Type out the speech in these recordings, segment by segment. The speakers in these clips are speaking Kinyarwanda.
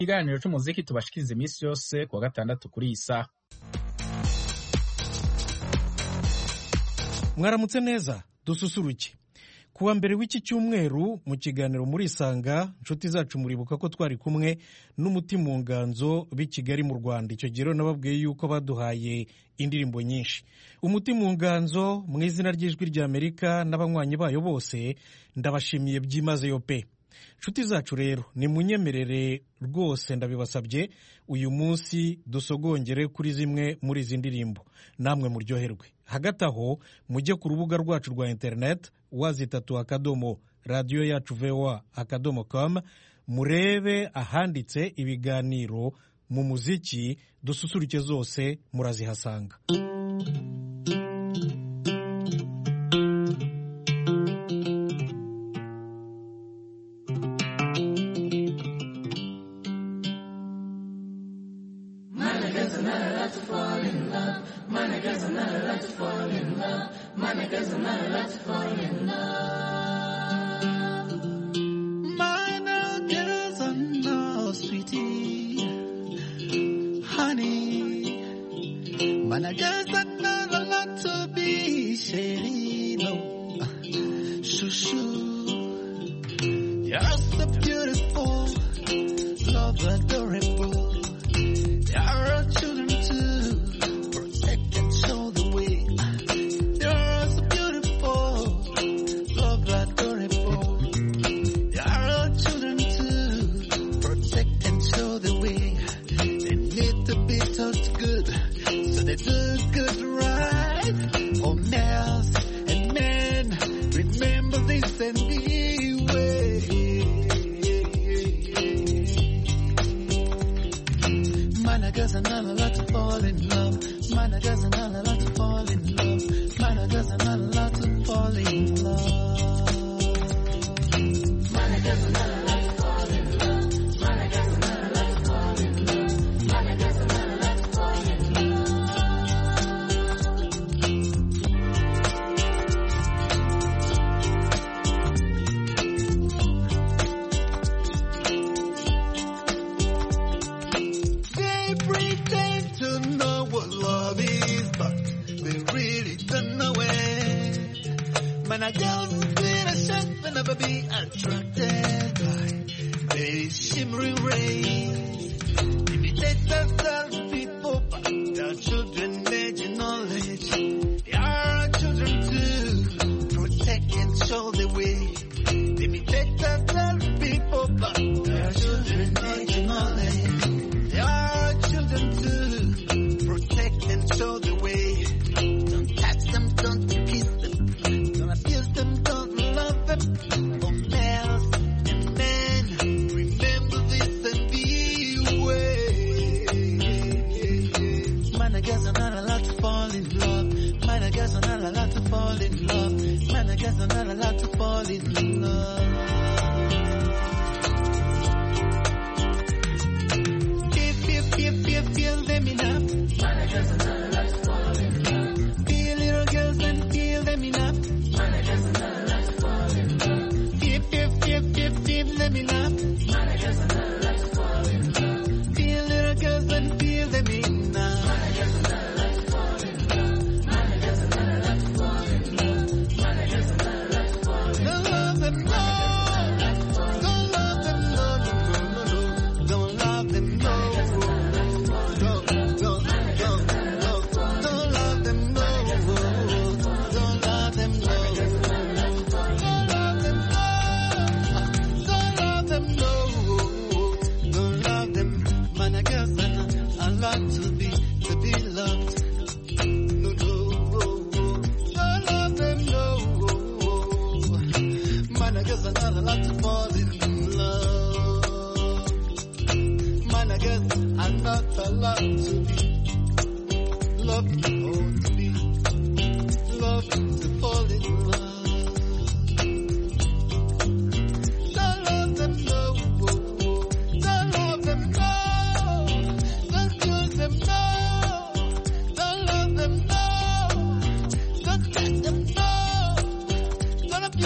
ikiganiro c'umuziki tubashikiriza iminsi yose kuwa gatandatu kuri iyi saha. Mwaramutse neza, dususuruke. Kuwa mbere w'iki cyumweru mu kiganiro muri Isanga, nshuti zacu muribuka ko twari kumwe n'umuti mu nganzo b'i Kigali mu Rwanda. Icyo gihe nababwiye yuko baduhaye indirimbo nyinshi. Umuti mu nganzo mu izina ry'Ijwi ry'Amerika n'abanywanyi bayo bose ndabashimiye byimazeyo pe. Nshuti zacu rero ni munyemerere rwose ndabibasabye uyu munsi dusogongere kuri zimwe muri izi ndirimbo namwe muryoherwe. Hagati aho mujye ku rubuga rwacu rwa internet www.radio yacu voa.com murebe ahanditse ibiganiro mu muziki dususuruke zose murazihasanga.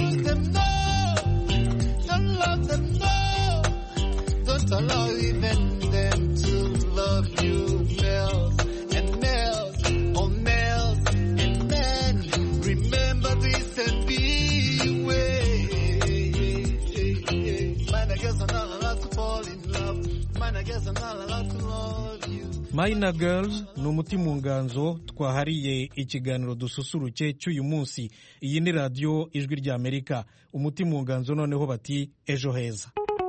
Don't allow even Mina Girls ni umuti mu nganzo twahariye ikiganiro dususuruke cy'uyu munsi. Iyi ni radiyo ijwi ry'Amerika. Umuti mu nganzo noneho bati ejo heza.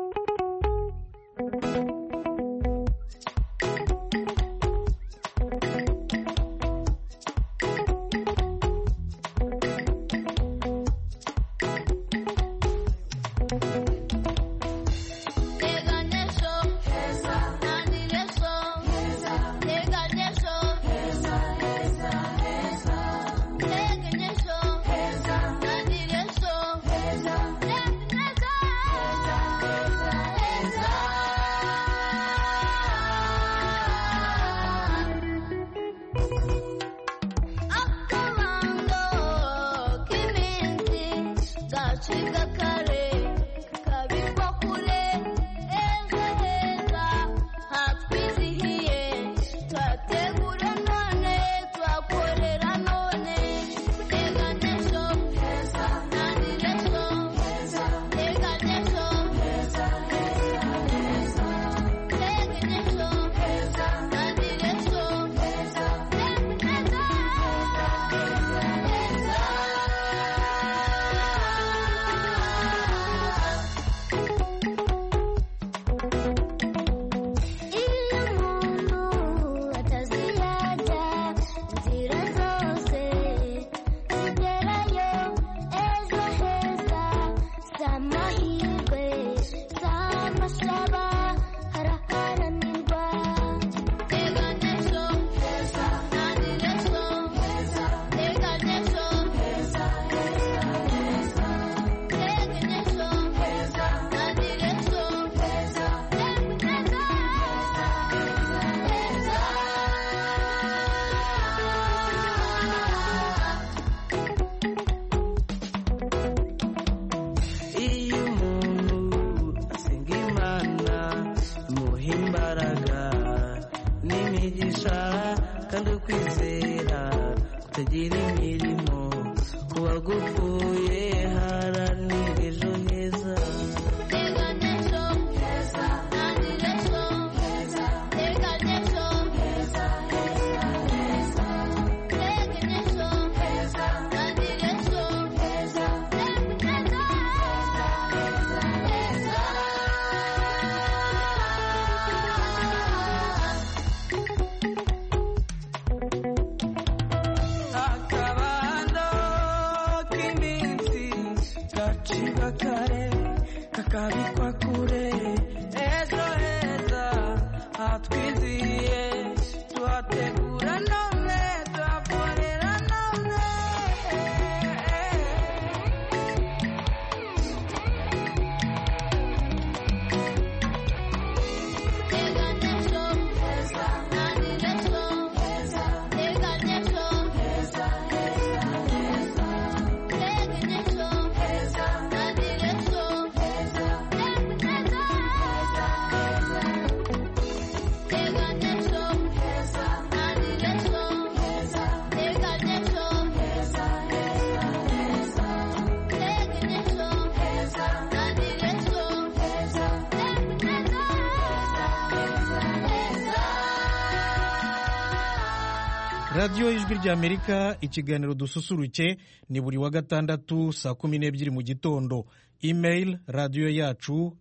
radiyo ijwi ry'Amerika, ikiganiro dususuruke ni buri wa gatandatu saa 12 mu gitondo. Email radiyo yacu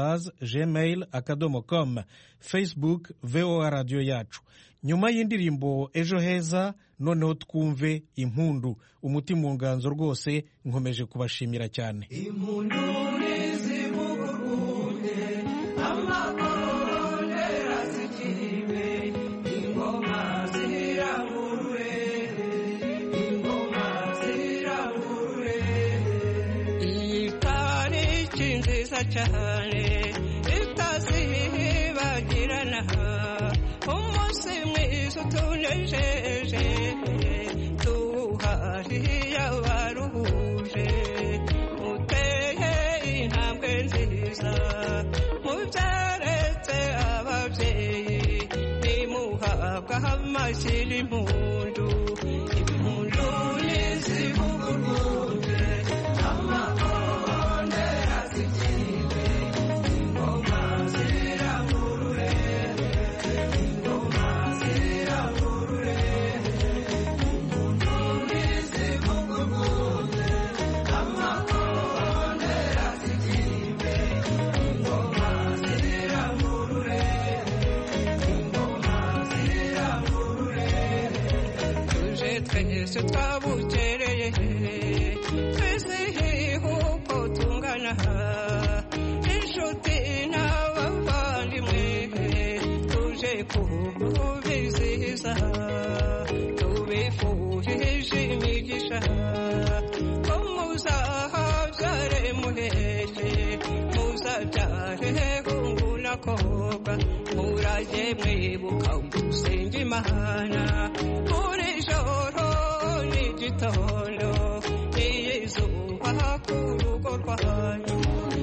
@gmail.com, Facebook VOA radiyo yacu. Nyuma y'indirimbo ejo heza noneho twumve impundu. Umuti mu nganzo rwose nkomeje kubashimira cyane. Impundu nizivuguruje amagorone rasikiriwe ingoma zirangurure iyi tariki nziza cyane itazibagirana umunsi mwiza utunejeje tuhariye abaruhuje uteye intambwe nziza mubyaretse ababyeyi nimuhabwa amashyira impundu impundu nizivuguruje amakonde azikiriwe ingoma zirangurure twese twabukereye twese uko tungana inshuti n'abavandimwe tuje kubizihiza tubifurije imigisha ko muzahabyare muheke muzabyare hungu n'akobwa murage mwibuka gusenga Imana buri joro n'igitondo n'izuba ku rugo rwanyu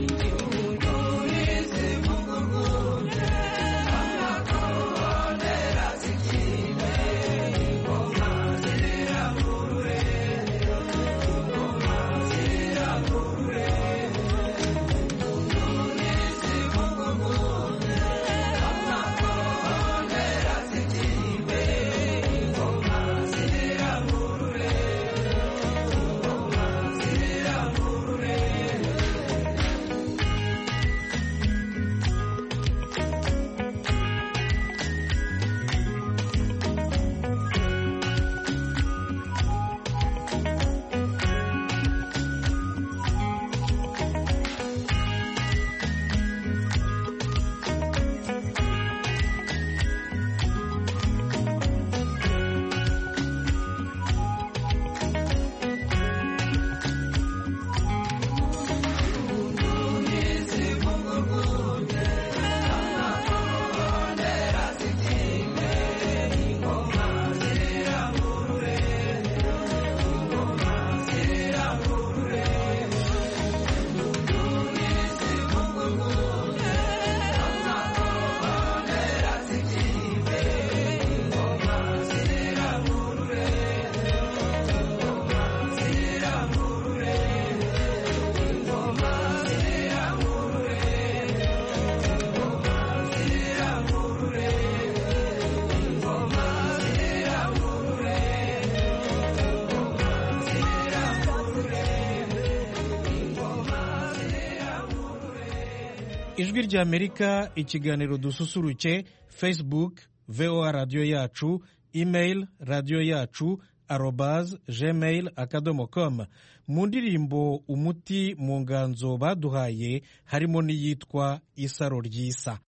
ijwi ry'Amerika, ikiganiro dususuruke, Facebook VOA radiyo yacu, email radiyo yacu @gmail.com. mu ndirimbo umuti mu nganzo baduhaye harimo n'iyitwa Isaro ry'Isa.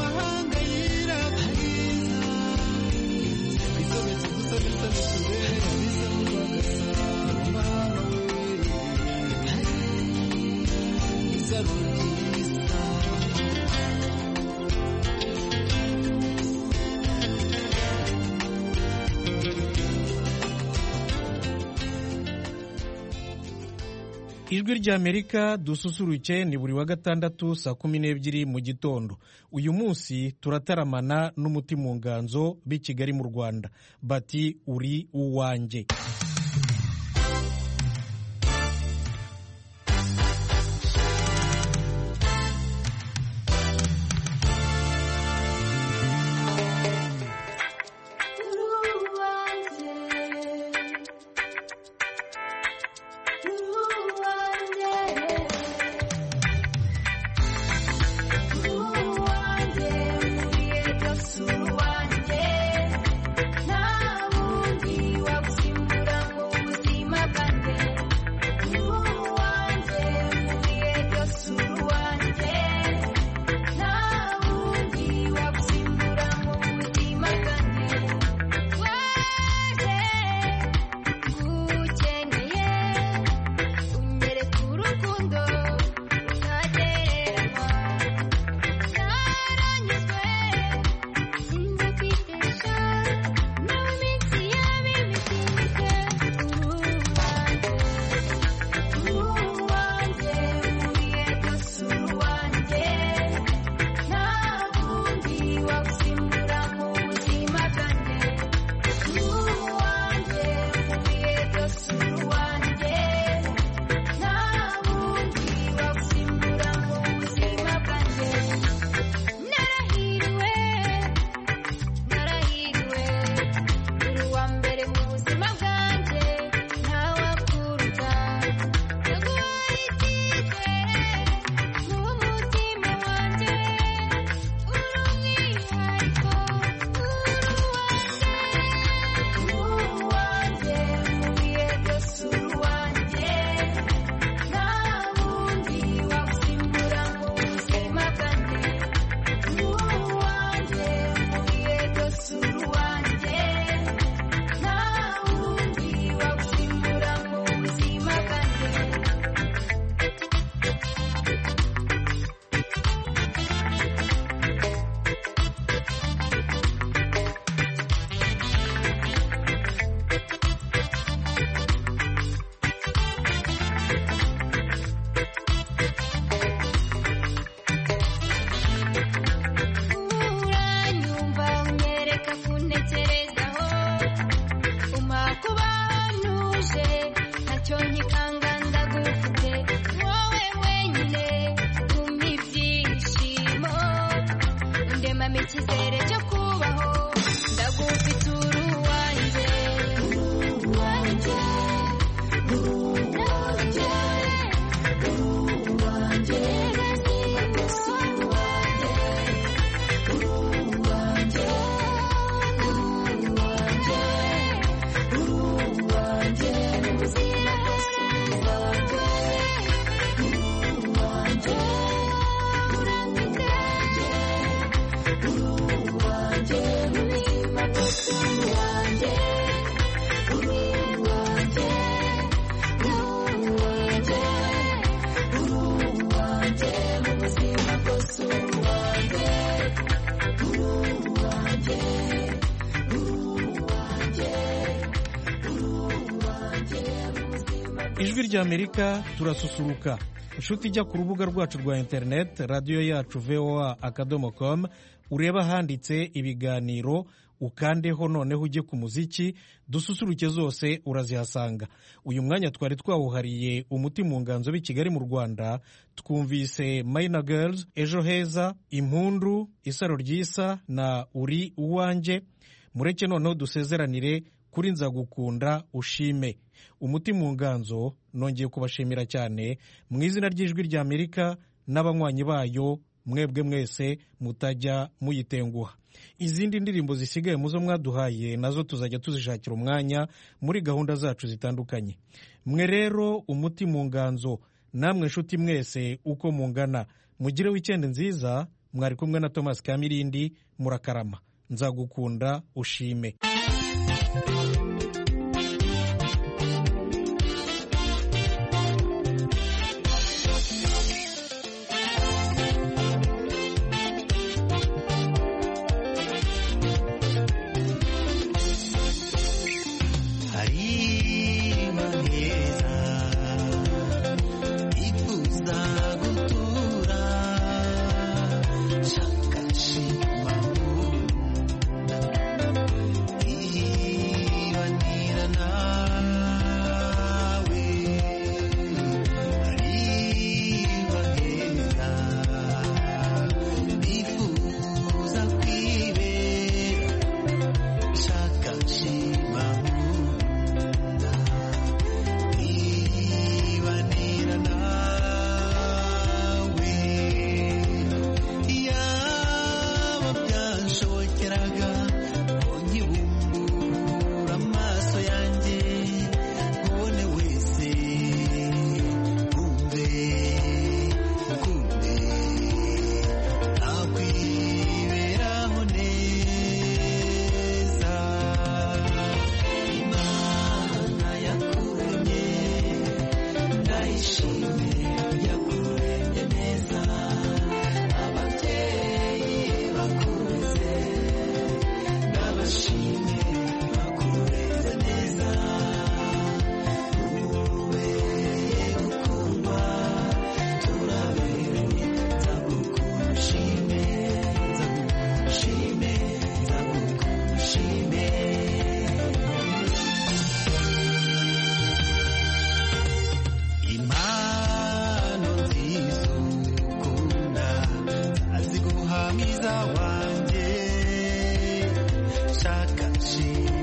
amahanga yirabura bisobetse gusa bisobetse ijwi ry'Amerika dususuruke ni buri wa gatandatu saa 12 mu gitondo. Uyu munsi turataramana n'umuti mu nganzo b'i Kigali mu Rwanda bati uri uwanjye. ijwi ry'Amerika turasusuruka. Inshuti ijya ku rubuga rwacu rwa internet radio yacu voa.com ureba handitse ibiganiro ukandeho noneho ujye ku muziki dususuruke zose urazihasanga. Uyu mwanya twari twawuhariye umuti mu nganzo b'i Kigali mu Rwanda twumvise Minor Girls, Ejo Heza, Impundu, Isaro ryisa na Uri uwanjye. Mureke noneho dusezeranire kuri Nzagukunda ushime. Umuti mu nganzo nongeye kubashimira cyane mu izina ry'ijwi ry'Amerika n'abanywanyi bayo mwebwe mwese mutajya muyitenguha. Izindi ndirimbo zisigaye muzo mwaduhaye nazo tuzajya tuzishakira umwanya muri gahunda zacu zitandukanye. Mwe rero umuti mu nganzo namwe nshuti mwese uko mungana mugire weekend nziza mwari kumwe na Thomas Kamirindi. Murakarama. Nzagukunda ushime. Mwiza wanjye shaka